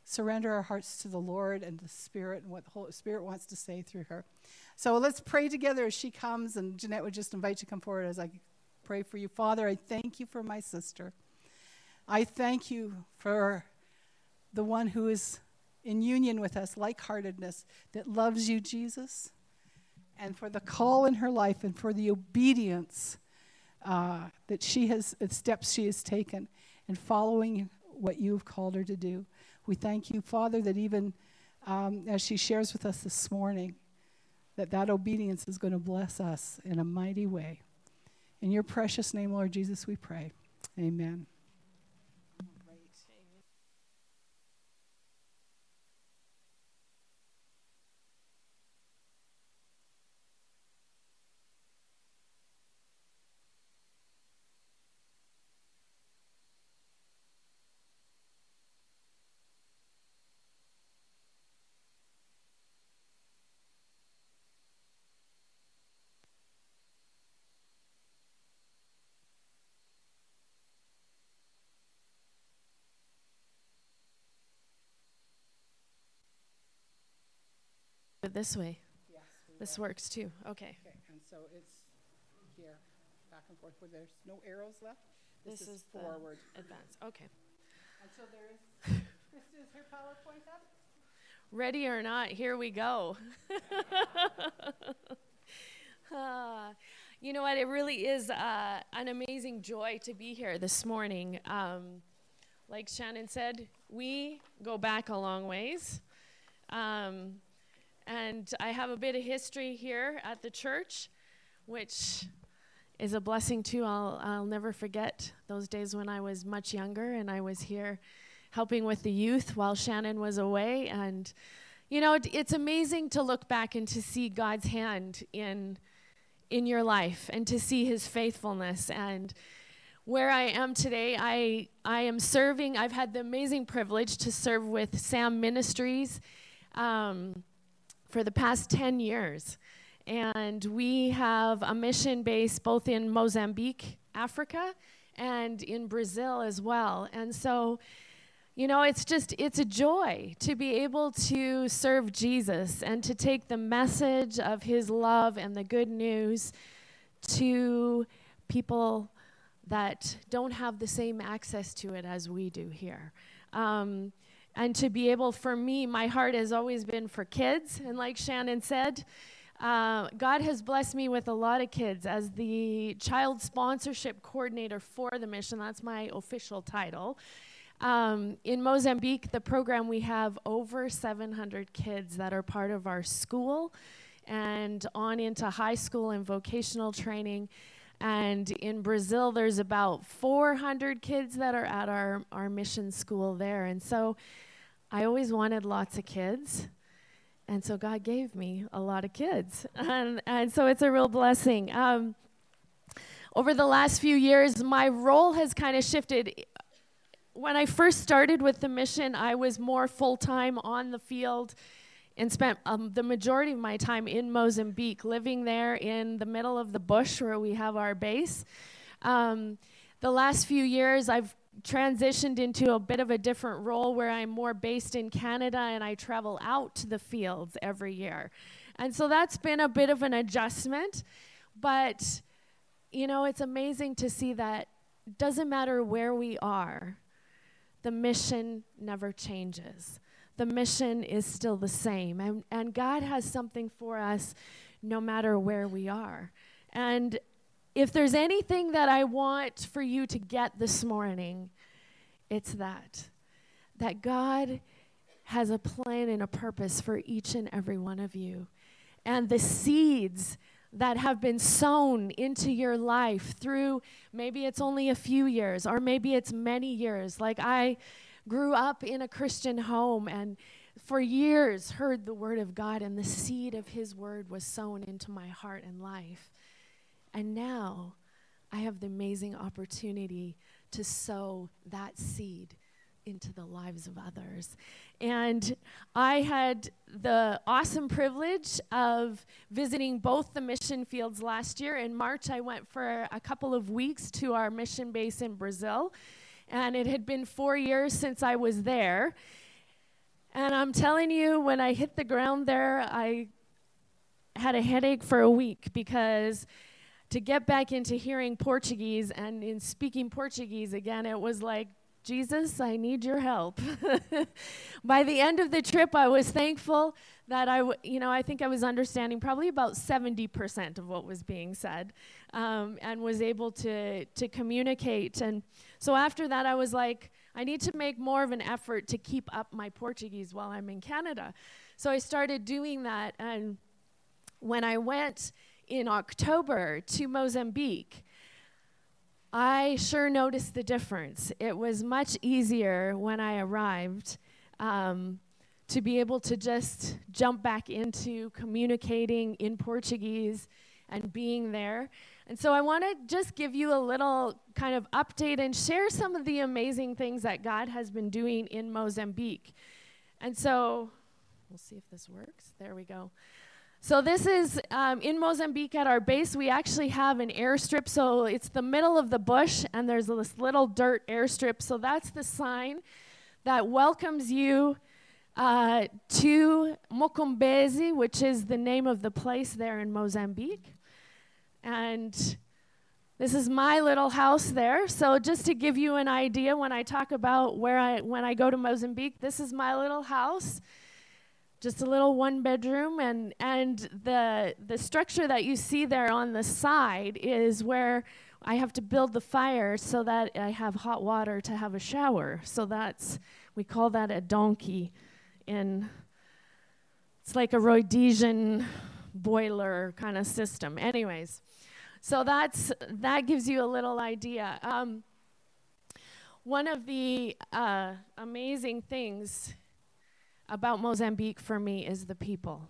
surrender our hearts to the Lord and the Spirit and what the Holy Spirit wants to say through her. So let's pray together as she comes, and Jeanette would just invite you to come forward as I pray for you. Father, I thank you for my sister. I thank you for the one who is in union with us, like-heartedness, that loves you, Jesus, and for the call in her life and for the obedience that she has, the steps she has taken in following what you've called her to do. We thank you, Father, that even as she shares with us this morning, that obedience is going to bless us in a mighty way. In your precious name, Lord Jesus, we pray. Amen. This way. Yes, this works too. Okay. And so it's here, back and forth, where there's no arrows left. This is forward. Advance. Okay. And so there is, Krista, is her PowerPoint up? Ready or not, here we go. You know what? It really is an amazing joy to be here this morning. Like Shannon said, we go back a long ways. And I have a bit of history here at the church, which is a blessing too. I'll never forget those days when I was much younger and I was here helping with the youth while Shannon was away. And, you know, it's amazing to look back and to see God's hand in your life and to see his faithfulness. And where I am today, I am serving. I've had the amazing privilege to serve with Sam Ministries for the past 10 years. And we have a mission base both in Mozambique, Africa, and in Brazil as well. And so, you know, it's a joy to be able to serve Jesus and to take the message of his love and the good news to people that don't have the same access to it as we do here. And to be able, for me, my heart has always been for kids. And like Shannon said, God has blessed me with a lot of kids as the child sponsorship coordinator for the mission. That's my official title. In Mozambique, the program, we have over 700 kids that are part of our school and on into high school and vocational training. And in Brazil, there's about 400 kids that are at our mission school there. And so I always wanted lots of kids. And so God gave me a lot of kids. And so it's a real blessing. Over the last few years, my role has kind of shifted. When I first started with the mission, I was more full-time on the field and spent the majority of my time in Mozambique, living there in the middle of the bush where we have our base. The last few years, I've transitioned into a bit of a different role where I'm more based in Canada and I travel out to the fields every year. And so that's been a bit of an adjustment. But, you know, it's amazing to see that it doesn't matter where we are, the mission never changes. The mission is still the same. And God has something for us no matter where we are. And if there's anything that I want for you to get this morning, it's that God has a plan and a purpose for each and every one of you. And the seeds that have been sown into your life through, maybe it's only a few years, or maybe it's many years. Like I grew up in a Christian home and for years heard the word of God, and the seed of his word was sown into my heart and life. And now I have the amazing opportunity to sow that seed into the lives of others. And I had the awesome privilege of visiting both the mission fields last year. In March, I went for a couple of weeks to our mission base in Brazil. And it had been 4 years since I was there. And I'm telling you, when I hit the ground there, I had a headache for a week, because to get back into hearing Portuguese and in speaking Portuguese again, it was like, Jesus, I need your help. By the end of the trip, I was thankful that I think I was understanding probably about 70% of what was being said, and was able to communicate. And so after that, I was like, I need to make more of an effort to keep up my Portuguese while I'm in Canada. So I started doing that, and when I went in October to Mozambique, I sure noticed the difference. It was much easier when I arrived to be able to just jump back into communicating in Portuguese and being there. And so I want to just give you a little kind of update and share some of the amazing things that God has been doing in Mozambique. And so we'll see if this works. There we go. So this is in Mozambique at our base. We actually have an airstrip. So it's the middle of the bush, and there's this little dirt airstrip. So that's the sign that welcomes you to Mocombezi, which is the name of the place there in Mozambique. And this is my little house there. So just to give you an idea, when I talk about when I go to Mozambique, this is my little house. Just a little one-bedroom, and the structure that you see there on the side is where I have to build the fire so that I have hot water to have a shower. So we call that a donkey. It's like a Rhodesian boiler kind of system. Anyways, so that gives you a little idea. One of the amazing things about Mozambique for me is the people.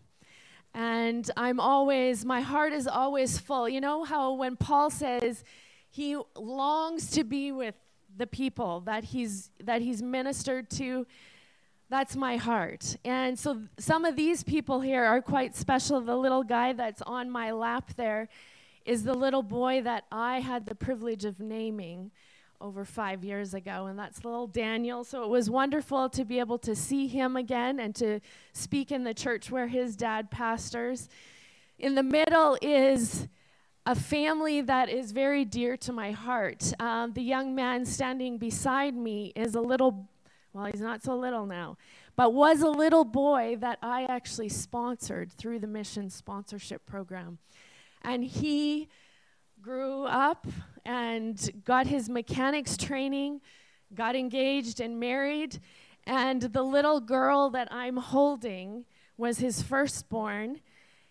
And my heart is always full. You know how when Paul says he longs to be with the people that he's ministered to, that's my heart. And so some of these people here are quite special. The little guy that's on my lap there is the little boy that I had the privilege of naming over 5 years ago, and that's little Daniel. So it was wonderful to be able to see him again and to speak in the church where his dad pastors. In the middle is a family that is very dear to my heart. The young man standing beside me is he's not so little now, but was a little boy that I actually sponsored through the mission sponsorship program. And he grew up and got his mechanics training, got engaged and married, and the little girl that I'm holding was his firstborn,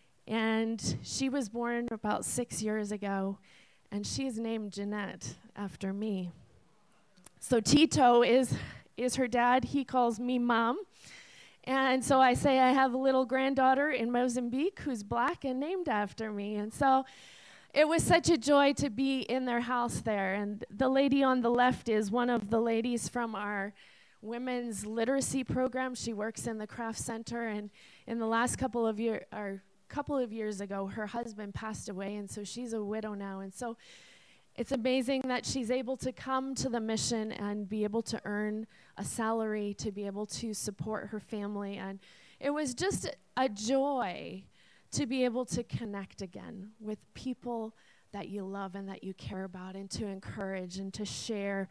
and she was born about 6 years ago, and she's named Jeanette after me. So Tito is her dad. He calls me Mom. And so I say I have a little granddaughter in Mozambique who's black and named after me. And so it was such a joy to be in their house there. And the lady on the left is one of the ladies from our women's literacy program. She works in the craft center. And in the last couple of years ago, her husband passed away. And so she's a widow now. And so it's amazing that she's able to come to the mission and be able to earn a salary to be able to support her family. And it was just a joy to be able to connect again with people that you love and that you care about, and to encourage and to share,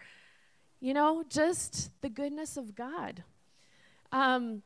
just the goodness of God. While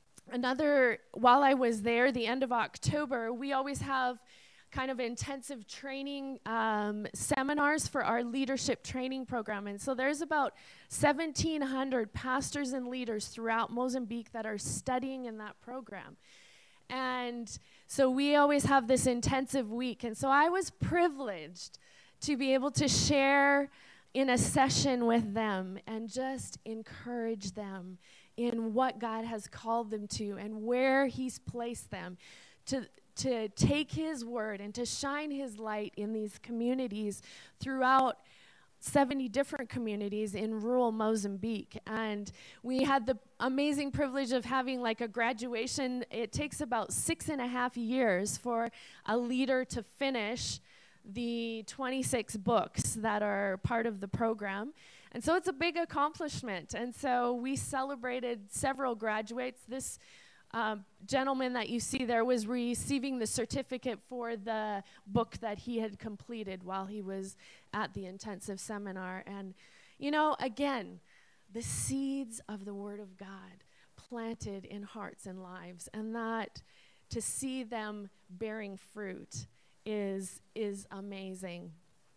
I was there, the end of October, we always have kind of intensive training seminars for our leadership training program. And so there's about 1,700 pastors and leaders throughout Mozambique that are studying in that program. And so we always have this intensive week. And so I was privileged to be able to share in a session with them and just encourage them in what God has called them to and where He's placed them to take His word and to shine His light in these communities throughout 70 different communities in rural Mozambique. And we had the amazing privilege of having like a graduation. It takes about 6.5 years for a leader to finish the 26 books that are part of the program. And so it's a big accomplishment. And so we celebrated several graduates. This gentleman that you see there was receiving the certificate for the book that he had completed while he was at the intensive seminar. And, you know, again, the seeds of the Word of God planted in hearts and lives, and that to see them bearing fruit is amazing.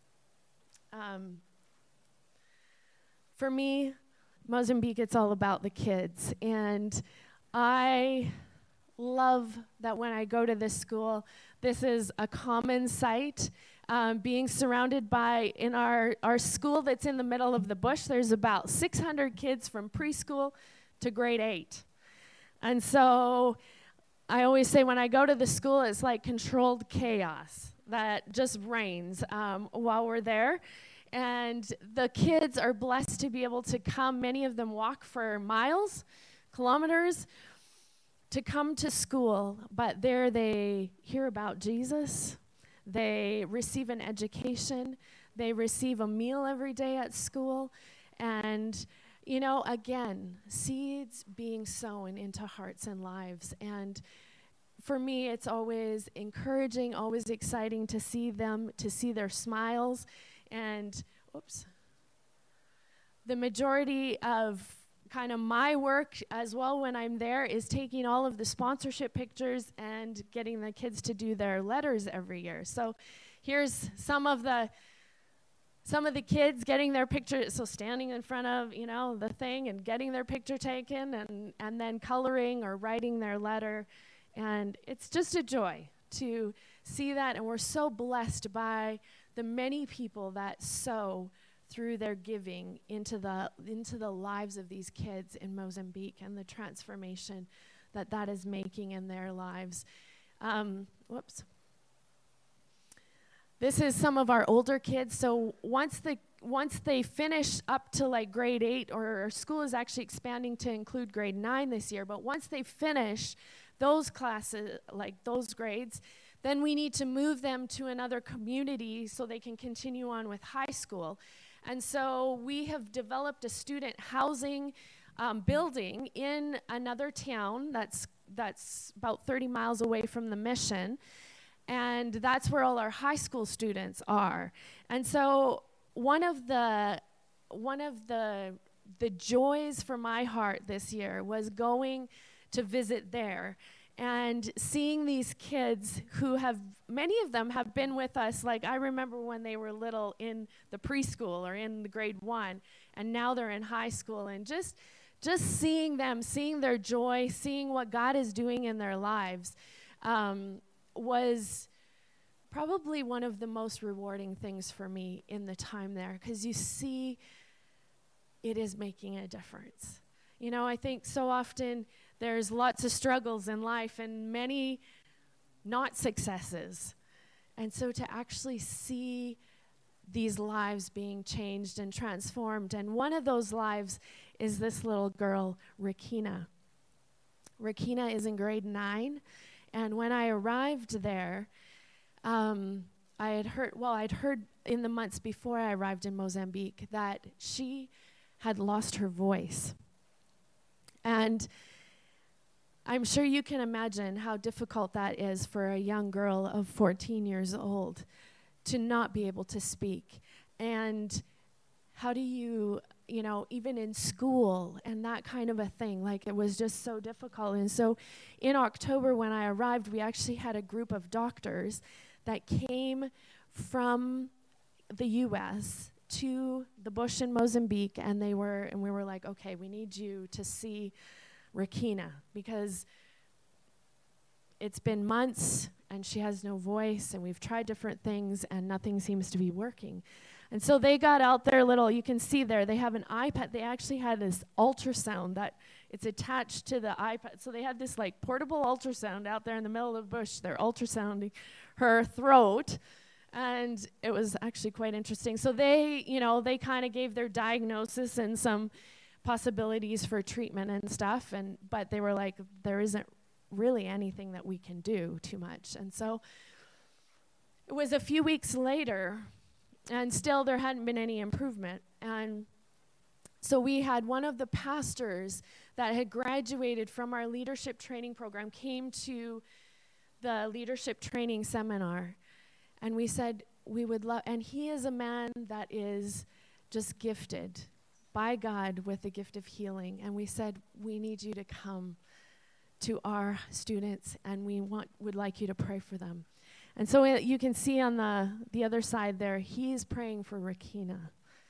For me, Mozambique, it's all about the kids. And I love that when I go to this school, this is a common sight. Being surrounded by, in our school that's in the middle of the bush, there's about 600 kids from preschool to grade 8. And so I always say when I go to the school, it's like controlled chaos that just reigns while we're there. And the kids are blessed to be able to come. Many of them walk for miles, kilometers, to come to school. But there they hear about Jesus. They receive an education. They receive a meal every day at school. And, you know, again, seeds being sown into hearts and lives. And for me, it's always encouraging, always exciting to see them, to see their smiles. And, the majority of kind of my work as well when I'm there is taking all of the sponsorship pictures and getting the kids to do their letters every year. So here's some of the kids getting their picture, so standing in front of, you know, the thing and getting their picture taken and then coloring or writing their letter. And it's just a joy to see that, and we're so blessed by the many people that sow through their giving into the lives of these kids in Mozambique and the transformation that is making in their lives. This is some of our older kids. So once they finish up to like grade 8, or our school is actually expanding to include grade 9 this year, but once they finish those classes, like those grades, then we need to move them to another community so they can continue on with high school. And so we have developed a student housing building in another town that's about 30 miles away from the mission. And that's where all our high school students are. And so one of the joys for my heart this year was going to visit there and seeing these kids who many of them have been with us. Like, I remember when they were little in the preschool or in the grade 1, and now they're in high school, and just seeing them, seeing their joy, seeing what God is doing in their lives was probably one of the most rewarding things for me in the time there, because you see it is making a difference. You know, I think so often there's lots of struggles in life and many not successes. And so to actually see these lives being changed and transformed, and one of those lives is this little girl, Rakina. Rakina is in grade 9, and when I arrived there, I'd heard in the months before I arrived in Mozambique that she had lost her voice. And I'm sure you can imagine how difficult that is for a young girl of 14 years old to not be able to speak. And how do you even in school and that kind of a thing, like it was just so difficult. And so in October when I arrived, we actually had a group of doctors that came from the U.S. to the bush in Mozambique, and we were like, okay, we need you to see Rakina, because it's been months and she has no voice, and we've tried different things and nothing seems to be working. And so they got out their you can see there, they have an iPad. They actually had this ultrasound that it's attached to the iPad. So they had this like portable ultrasound out there in the middle of the bush. They're ultrasounding her throat. And it was actually quite interesting. So they kind of gave their diagnosis and some possibilities for treatment and stuff. But they were like, there isn't really anything that we can do too much. And so it was a few weeks later, and still there hadn't been any improvement. And So we had one of the pastors that had graduated from our leadership training program came to the leadership training seminar. And we said we would love, and he is a man that is just gifted by God with the gift of healing. And we said, we need you to come to our students, and would like you to pray for them. And so you can see on the other side there, he's praying for Rakina.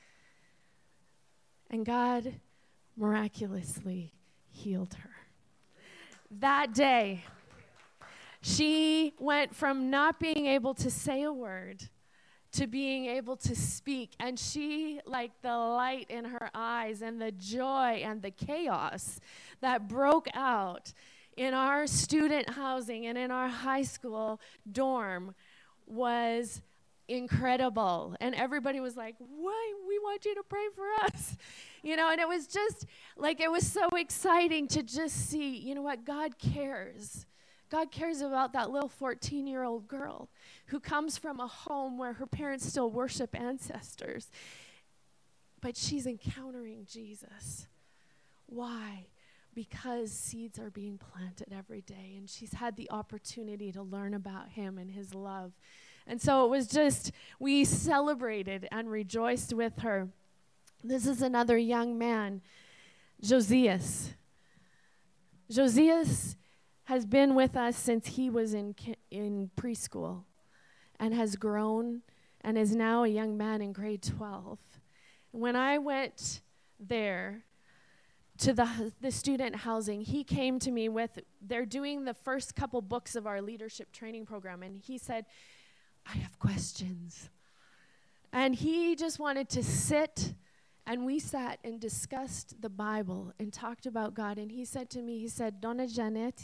And God miraculously healed her. That day, she went from not being able to say a word to being able to speak. And she, like the light in her eyes and the joy and the chaos that broke out in our student housing and in our high school dorm was incredible. And everybody was like, why? We want you to pray for us. And it was just like, it was so exciting to just see, you know what, God cares. God cares about that little 14-year-old girl who comes from a home where her parents still worship ancestors. But she's encountering Jesus. Why? Because seeds are being planted every day, and she's had the opportunity to learn about him and his love. And so it was just, we celebrated and rejoiced with her. This is another young man, Josias. Josias has been with us since he was in preschool and has grown and is now a young man in grade 12. When I went there to the student housing, he came to me they're doing the first couple books of our leadership training program, and he said, I have questions. And he just wanted to sit, and we sat and discussed the Bible and talked about God. And he said to me, Donna Janet,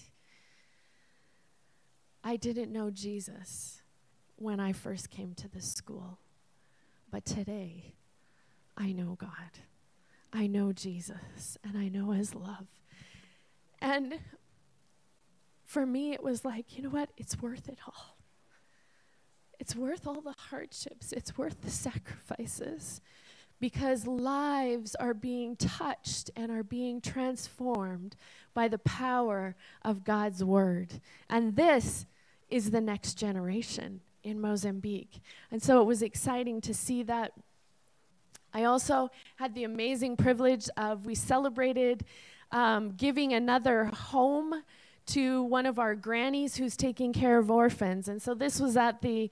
I didn't know Jesus when I first came to this school, but today I know God. I know Jesus, and I know his love. And for me, it was like, you know what? It's worth it all. It's worth all the hardships. It's worth the sacrifices, because lives are being touched and are being transformed by the power of God's word. And this is the next generation in Mozambique. And so it was exciting to see that. I also had the amazing privilege we celebrated giving another home to one of our grannies who's taking care of orphans. And so this was at the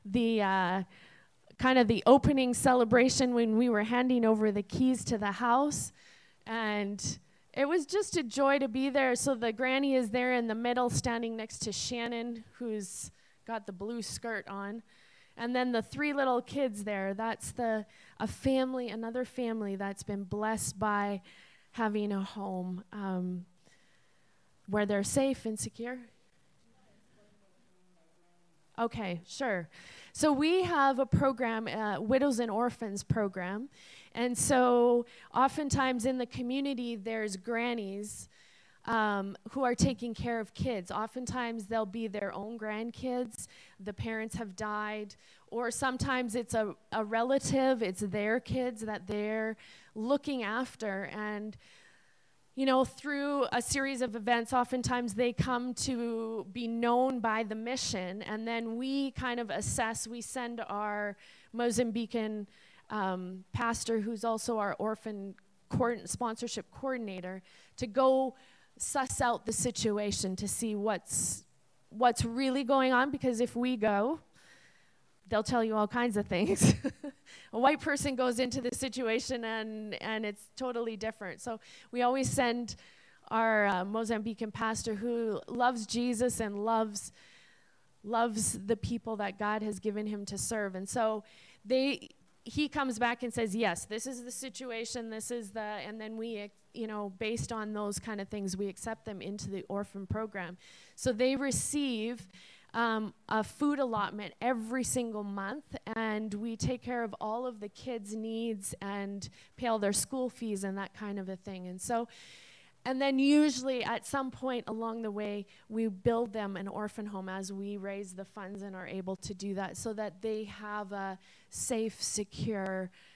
kind of the opening celebration when we were handing over the keys to the house. And it was just a joy to be there. So the granny is there in the middle, standing next to Shannon, who's got the blue skirt on. And then the three little kids there, that's another family that's been blessed by having a home where they're safe and secure. Okay, sure. So we have a program, Widows and Orphans program. And so oftentimes in the community, there's grannies who are taking care of kids. Oftentimes they'll be their own grandkids. The parents have died. Or sometimes it's a relative, it's their kids that they're looking after. And through a series of events, oftentimes they come to be known by the mission, and then we kind of assess. We send our Mozambican pastor, who's also our orphan sponsorship coordinator, to go suss out the situation to see what's really going on, because if we go, they'll tell you all kinds of things. A white person goes into the situation and it's totally different. So we always send our Mozambican pastor who loves Jesus and loves the people that God has given him to serve. And so he comes back and says, yes, this is the situation, and then we, based on those kind of things, we accept them into the orphan program. So they receive a food allotment every single month, and we take care of all of the kids' needs and pay all their school fees and that kind of a thing. And then usually at some point along the way, we build them an orphan home as we raise the funds and are able to do that, so that they have a safe, secure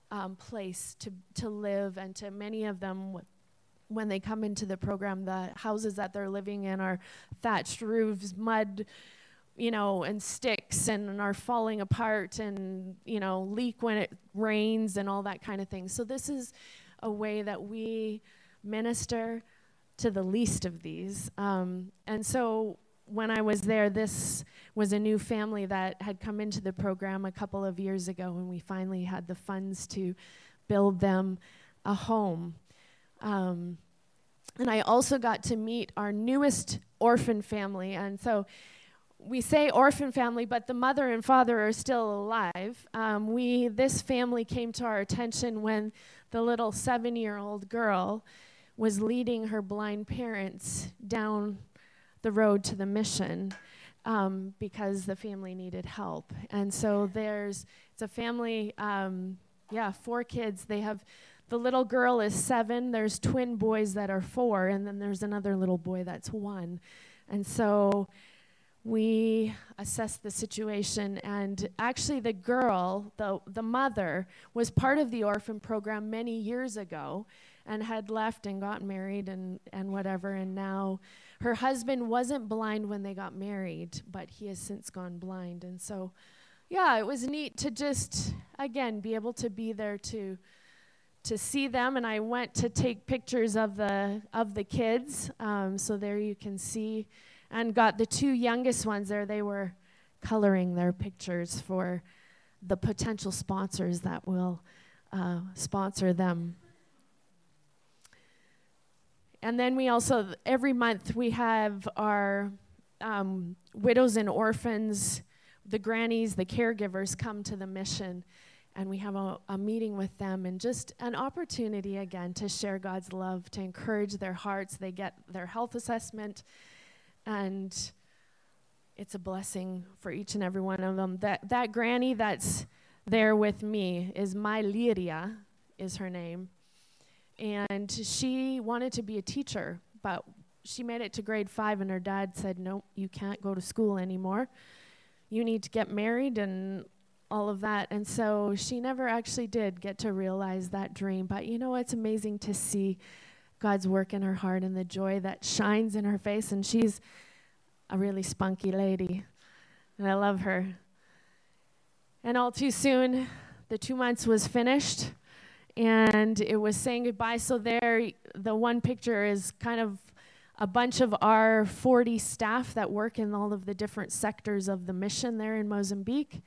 place to live, and to many of them, when they come into the program, the houses that they're living in are thatched roofs, mud, and sticks, and are falling apart, and, leak when it rains and all that kind of thing. So this is a way that we minister to the least of these. And so when I was there, this was a new family that had come into the program a couple of years ago, and we finally had the funds to build them a home. And I also got to meet our newest orphan family. And so we say orphan family, but the mother and father are still alive. This family came to our attention when the little 7-year-old girl was leading her blind parents down the road to the mission because the family needed help. And so it's a family, 4 kids. They have, the little girl is 7, there's twin boys that are 4, and then there's another little boy that's 1. And so we assessed the situation, and actually the girl, the mother, was part of the orphan program many years ago and had left and got married and whatever, and now her husband wasn't blind when they got married, but he has since gone blind. And so, it was neat to just, again, be able to be there to see them. And I went to take pictures of the kids, so there you can see, and got the 2 youngest ones there. They were coloring their pictures for the potential sponsors that will sponsor them. And then we also, every month, we have our widows and orphans, the grannies, the caregivers come to the mission, and we have a meeting with them, and just an opportunity, again, to share God's love, to encourage their hearts. They get their health assessment, and it's a blessing for each and every one of them. That granny that's there with me is Lyria, is her name. And she wanted to be a teacher, but she made it to grade 5, and her dad said, "No, you can't go to school anymore. You need to get married," and all of that. And so she never actually did get to realize that dream. But it's amazing to see God's work in her heart and the joy that shines in her face. And she's a really spunky lady, and I love her. And all too soon, the 2 months was finished, and it was saying goodbye. So there, the one picture is kind of a bunch of our 40 staff that work in all of the different sectors of the mission there in Mozambique.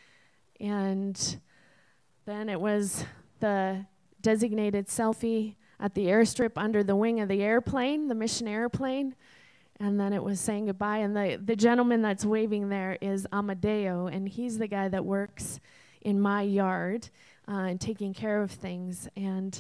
And then it was the designated selfie at the airstrip under the wing of the airplane, the mission airplane. And then it was saying goodbye. And the gentleman that's waving there is Amadeo, and he's the guy that works in my yard and taking care of things. And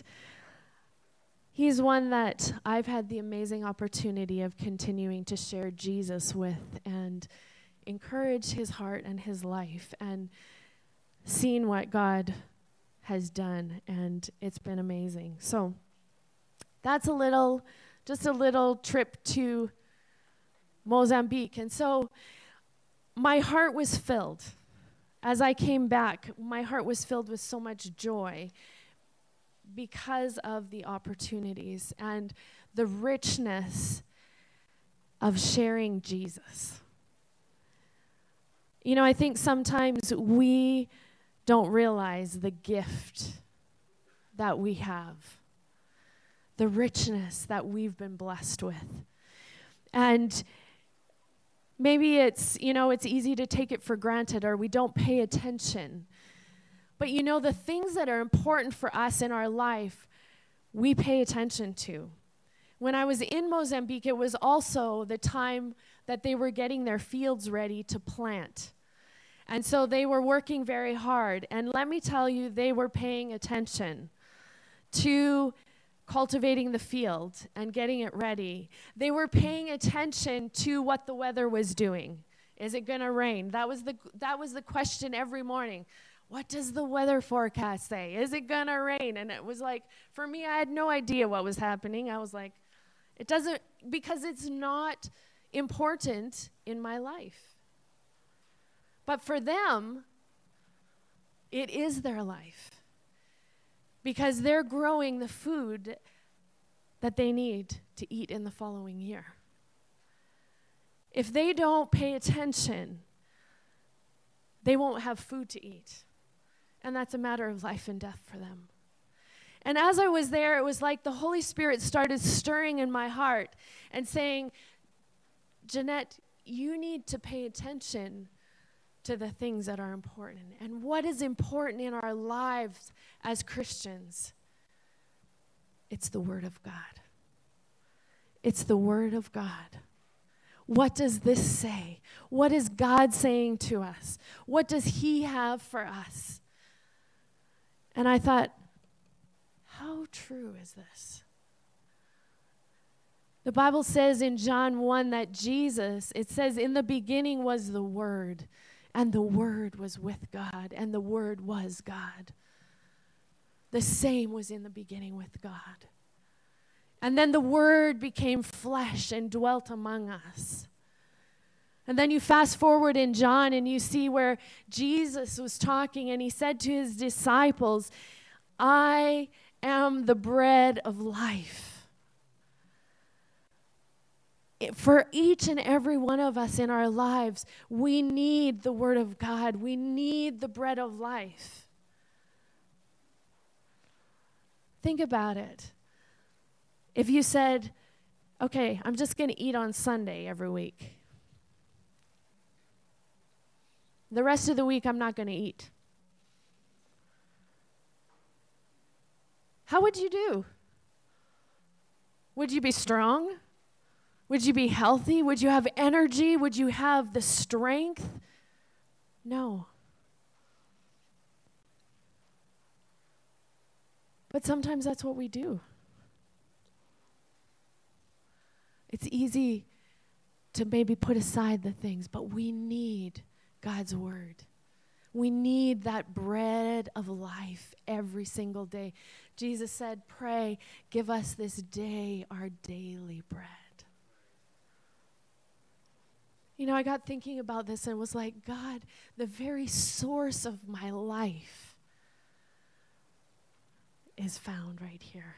he's one that I've had the amazing opportunity of continuing to share Jesus with and encourage his heart and his life and seeing what God has done. And it's been amazing. So that's just a little trip to Mozambique. And so my heart was filled. As I came back, my heart was filled with so much joy because of the opportunities and the richness of sharing Jesus. I think sometimes we don't realize the gift that we have, the richness that we've been blessed with. And maybe it's easy to take it for granted, or we don't pay attention. But the things that are important for us in our life, we pay attention to. When I was in Mozambique, it was also the time that they were getting their fields ready to plant. And so they were working very hard. And let me tell you, they were paying attention to cultivating the field and getting it ready. They were paying attention to what the weather was doing. Is it going to rain? That was the question every morning. What does the weather forecast say? Is it going to rain? And it was like, for me, I had no idea what was happening. I was like, it doesn't, because it's not important in my life. But for them, it is their life. because they're growing the food that they need to eat in the following year. If they don't pay attention, they won't have food to eat. And that's a matter of life and death for them. And as I was there, it was like the Holy Spirit started stirring in my heart and saying, Jeanette, you need to pay attention to the things that are important. And what is important in our lives as Christians? It's the Word of God. It's the Word of God. What does this say? What is God saying to us? What does He have for us? And I thought, how true is this? The Bible says in John 1 that Jesus, it says, in the beginning was the Word, and the Word was with God, and the Word was God. The same was in the beginning with God. And then the Word became flesh and dwelt among us. And then you fast forward in John and you see where Jesus was talking and he said to his disciples, I am the bread of life. For each and every one of us in our lives, we need the Word of God. We need the bread of life. Think about it. If you said, okay, I'm just going to eat on Sunday every week. The rest of the week, I'm not going to eat. How would you do? Would you be strong? Would you be healthy? Would you have energy? Would you have the strength? No. But sometimes that's what we do. It's easy to maybe put aside the things, but we need God's Word. We need that bread of life every single day. Jesus said, pray, give us this day our daily bread. You know, I got thinking about this and was like, God, the very source of my life is found right here.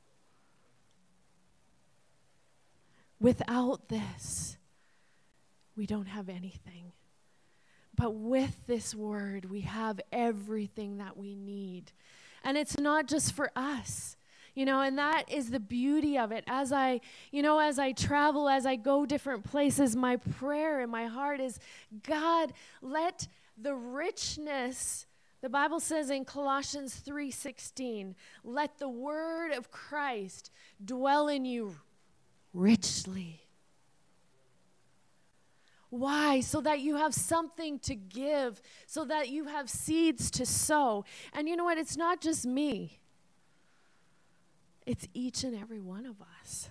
Without this, we don't have anything. But with this Word, we have everything that we need. And it's not just for us, you know, and that is the beauty of it. As I travel, as I go different places, my prayer in my heart is, God, let the richness, the Bible says in Colossians 3:16, let the Word of Christ dwell in you richly. Why? So that you have something to give, so that you have seeds to sow. And you know what? It's not just me. It's each and every one of us.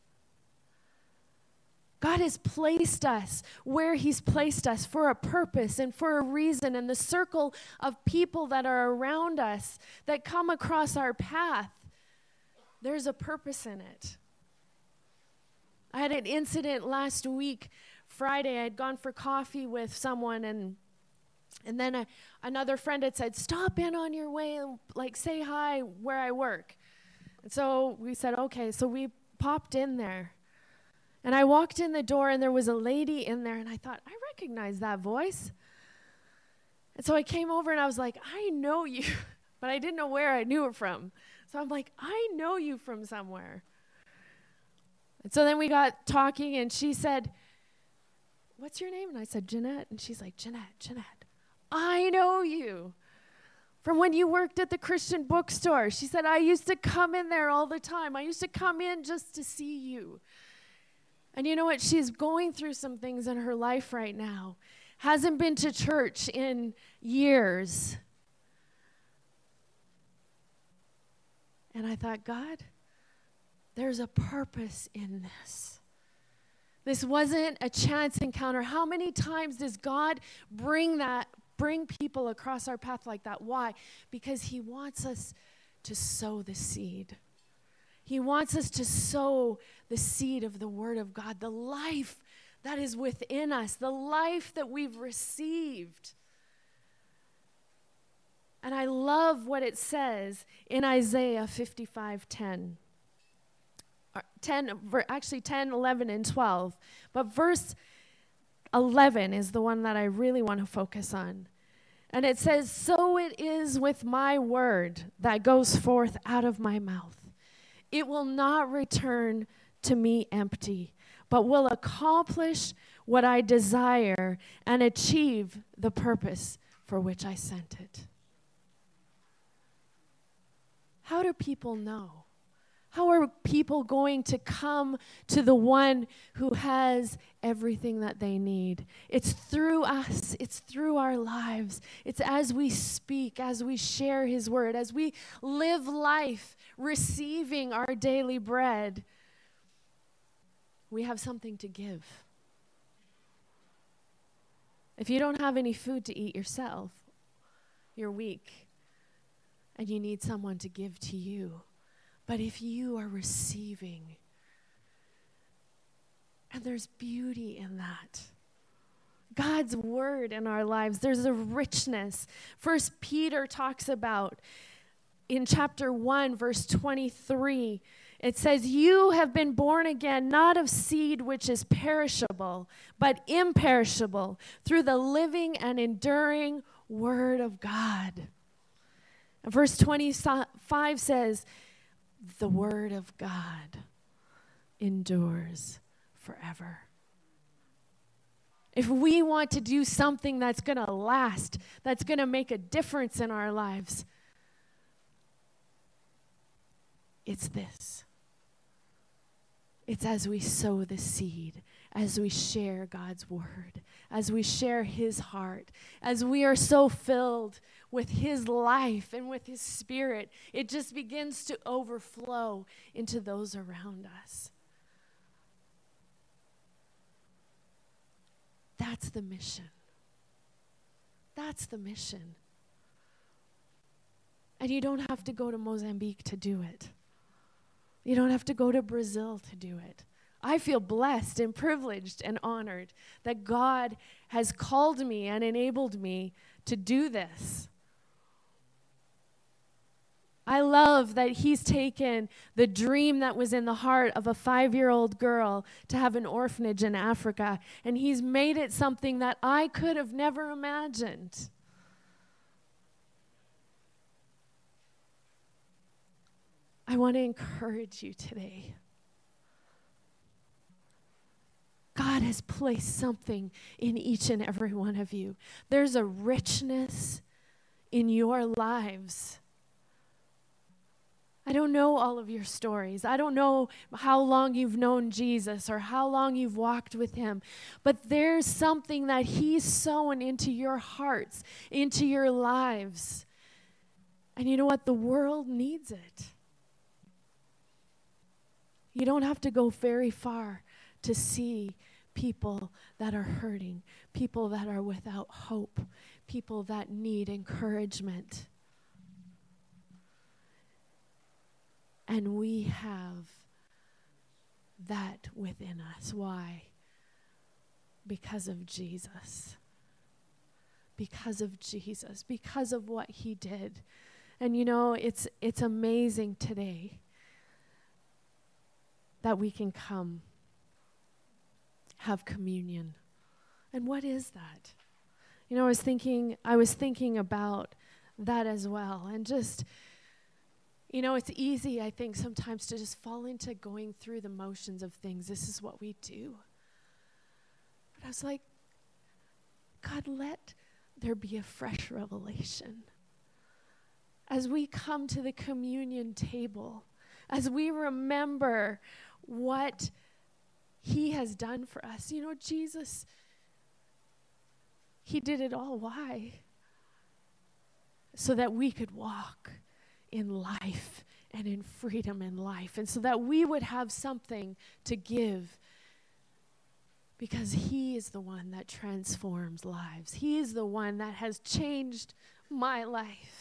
God has placed us where He's placed us for a purpose and for a reason. And the circle of people that are around us that come across our path, there's a purpose in it. I had an incident last week, Friday. I had gone for coffee with someone, and then another friend had said, stop in on your way and say hi where I work. And so we said, okay. So we popped in there. And I walked in the door, and there was a lady in there, and I thought, I recognize that voice. And so I came over, and I was like, I know you, but I didn't know where I knew her from. So I'm like, I know you from somewhere. And so then we got talking, and she said, what's your name? And I said, Jeanette. And she's like, Jeanette, I know you from when you worked at the Christian bookstore. She said, I used to come in there all the time. I used to come in just to see you. And you know what? She's going through some things in her life right now. Hasn't been to church in years. And I thought, God, there's a purpose in this. This wasn't a chance encounter. How many times does God bring people across our path like that? Why? Because He wants us to sow the seed. He wants us to sow the seed of the Word of God, the life that is within us, the life that we've received. And I love what it says in Isaiah 55:10. 10, 11, and 12. But verse 11 is the one that I really want to focus on. And it says, "So it is with my word that goes forth out of my mouth. It will not return to me empty, but will accomplish what I desire and achieve the purpose for which I sent it." How do people know? How are people going to come to the one who has everything that they need? It's through us. It's through our lives. It's as we speak, as we share his word, as we live life receiving our daily bread. We have something to give. If you don't have any food to eat yourself, you're weak and you need someone to give to you. But if you are receiving, and there's beauty in that, God's word in our lives, there's a richness. First Peter talks about, in chapter 1, verse 23, it says, "You have been born again, not of seed which is perishable, but imperishable, through the living and enduring word of God." And verse 25 says, "The word of God endures forever." If we want to do something that's going to last, that's going to make a difference in our lives, it's this. It's as we sow the seed, as we share God's word, as we share his heart, as we are so filled with his life and with his spirit, it just begins to overflow into those around us. That's the mission. That's the mission. And you don't have to go to Mozambique to do it. You don't have to go to Brazil to do it. I feel blessed and privileged and honored that God has called me and enabled me to do this. I love that he's taken the dream that was in the heart of a 5-year-old girl to have an orphanage in Africa, and he's made it something that I could have never imagined. I want to encourage you today. God has placed something in each and every one of you. There's a richness in your lives. I don't know all of your stories. I don't know how long you've known Jesus or how long you've walked with him. But there's something that he's sown into your hearts, into your lives. And you know what? The world needs it. You don't have to go very far to see people that are hurting, people that are without hope, people that need encouragement. And we have that within us. Why? Because of Jesus. Because of Jesus. Because of what he did. And you know, it's amazing today that we can come, have communion. And what is that? You know, I was thinking about that as well. And just, you know, it's easy, I think, sometimes to just fall into going through the motions of things. This is what we do. But I was like, God, let there be a fresh revelation. As we come to the communion table, as we remember what he has done for us. You know, Jesus, he did it all. Why? So that we could walk in life and in freedom in life, and so that we would have something to give, because he is the one that transforms lives. He is the one that has changed my life.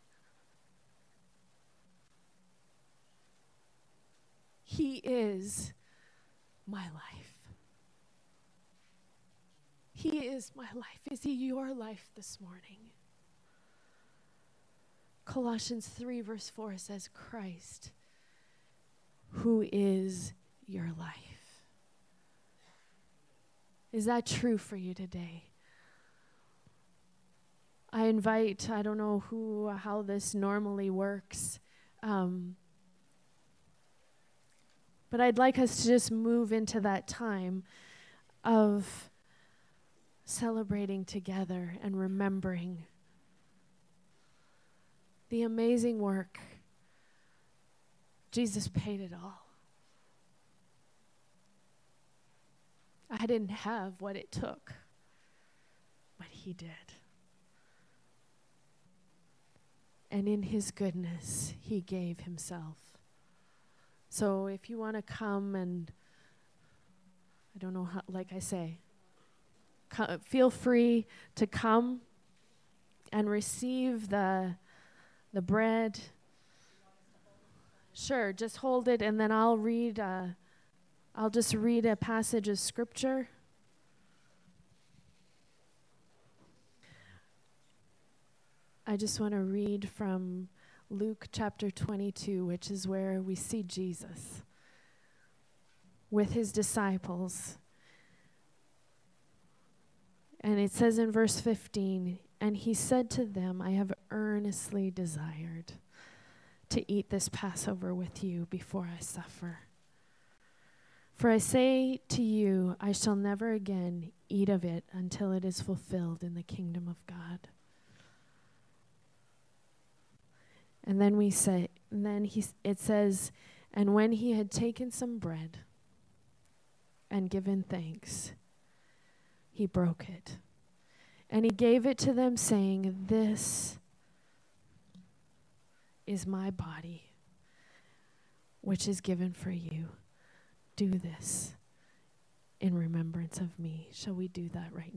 He is my life. He is my life. Is he your life this morning? Colossians 3 verse 4 says, Christ, who is your life. Is that true for you today? I invite, I don't know how this normally works, but I'd like us to just move into that time of celebrating together and remembering the amazing work. Jesus paid it all. I didn't have what it took, but he did. And in his goodness, he gave himself. So if you want to come and, I don't know how, like I say, feel free to come and receive the bread. Sure, just hold it, and then I'll just read a passage of scripture. I just want to read from Luke chapter 22, which is where we see Jesus with his disciples. And it says in verse 15, and he said to them, I have earnestly desired to eat this Passover with you before I suffer. For I say to you, I shall never again eat of it until it is fulfilled in the kingdom of God. And then it says, and when he had taken some bread and given thanks, he broke it. And he gave it to them, saying, this is my body, which is given for you. Do this in remembrance of me. Shall we do that right now?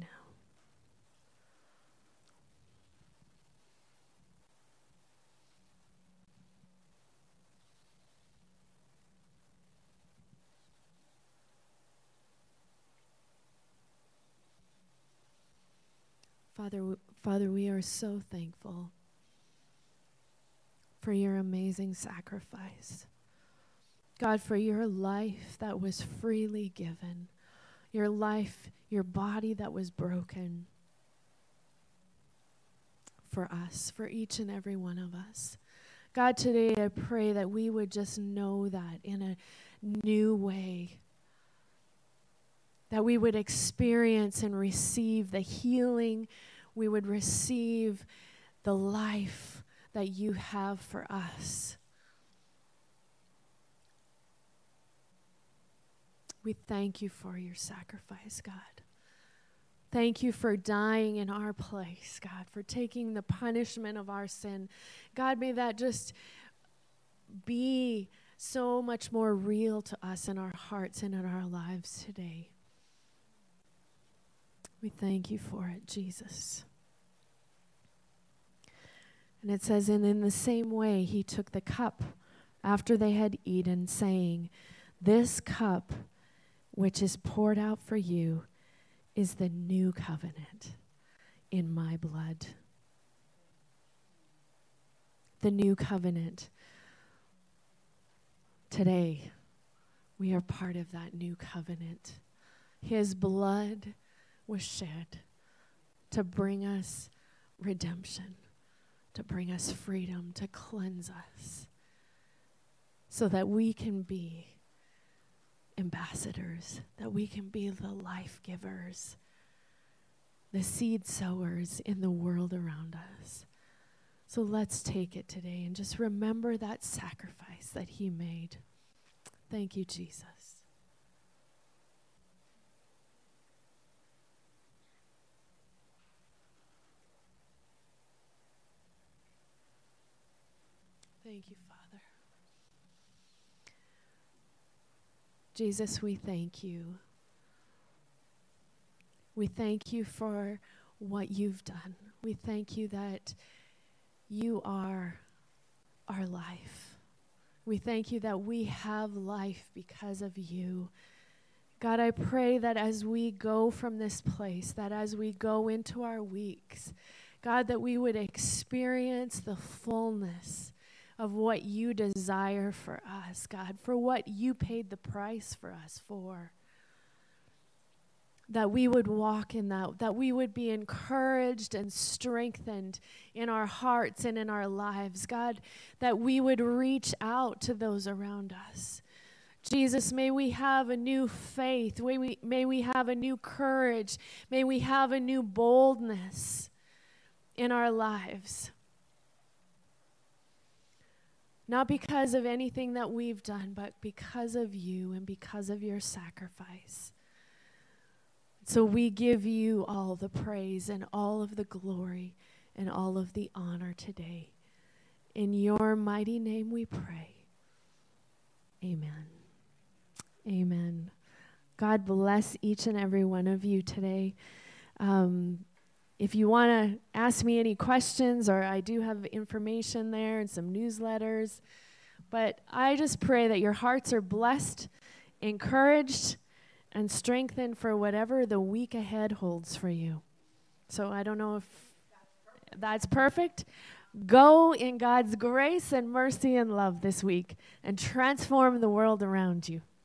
Father, we are so thankful for your amazing sacrifice. God, for your life that was freely given, your life, your body that was broken for us, for each and every one of us. God, today I pray that we would just know that in a new way, that we would experience and receive the healing, we would receive the life that you have for us. We thank you for your sacrifice, God. Thank you for dying in our place, God, for taking the punishment of our sin. God, may that just be so much more real to us in our hearts and in our lives today. We thank you for it, Jesus. And it says, and in the same way, he took the cup after they had eaten, saying, this cup which is poured out for you is the new covenant in my blood. The new covenant. Today, we are part of that new covenant. His blood was shed to bring us redemption, to bring us freedom, to cleanse us, so that we can be ambassadors, that we can be the life givers, the seed sowers in the world around us. So let's take it today and just remember that sacrifice that he made. Thank you, Jesus. Thank you, Father. Jesus, we thank you. We thank you for what you've done. We thank you that you are our life. We thank you that we have life because of you. God, I pray that as we go from this place, that as we go into our weeks, God, that we would experience the fullness of what you desire for us, God, for what you paid the price for us for. That we would walk in that we would be encouraged and strengthened in our hearts and in our lives, God, that we would reach out to those around us. Jesus, may we have a new faith. May we have a new courage. May we have a new boldness in our lives. Not because of anything that we've done, but because of you and because of your sacrifice. So we give you all the praise and all of the glory and all of the honor today. In your mighty name we pray. Amen. Amen. God bless each and every one of you today. If you want to ask me any questions, or I do have information there and some newsletters, but I just pray that your hearts are blessed, encouraged, and strengthened for whatever the week ahead holds for you. So I don't know if that's perfect. Go in God's grace and mercy and love this week and transform the world around you.